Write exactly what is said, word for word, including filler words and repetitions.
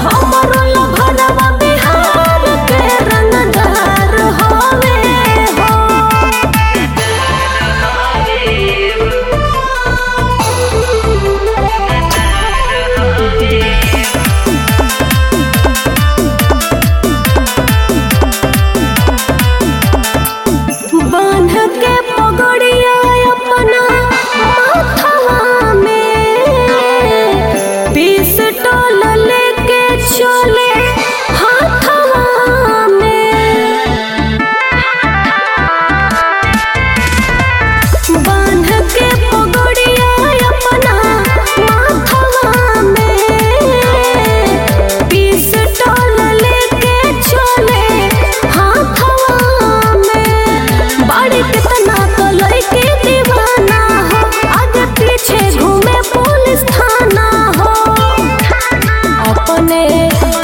हमरो लभरवा बिहार के रंगदार होवे हो। बांध के पगड़िया अपना माथवा में पिस्टल लेके चले हाथवा में। बांध के पगड़िया अपना माथवा में पिस्टल लेके चले हाथवा में। बाड़ी कितना तो लइके दीवाना हो, आगे पीछे घूमे पुलिस थाना हो। अपने